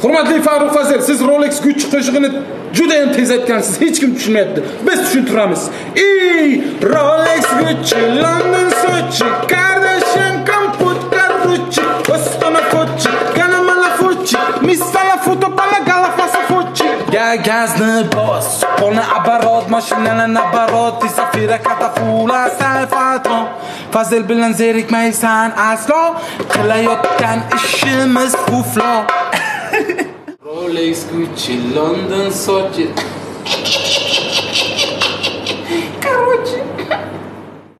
Hurmatli Farruh Fazil, siz Rolex güç chiqishini juda ham tez aytgansiz. Hech kim tushunmayapti. Biz tushuntiramiz. Rolex Gucci, London Sochi, Kardashian Kamput Karuchi, Ostona Fochi, Ganamala Fochi, Mistala Foto Pala Galafasa Fochi. Gazni boss, polni abarot, mashinalar nabarot, safira katafula sayfatron. Fazil bilan zerikmaysan aslo, qilayotgan ishimiz uflo. Rolex Gucci, London Sochi.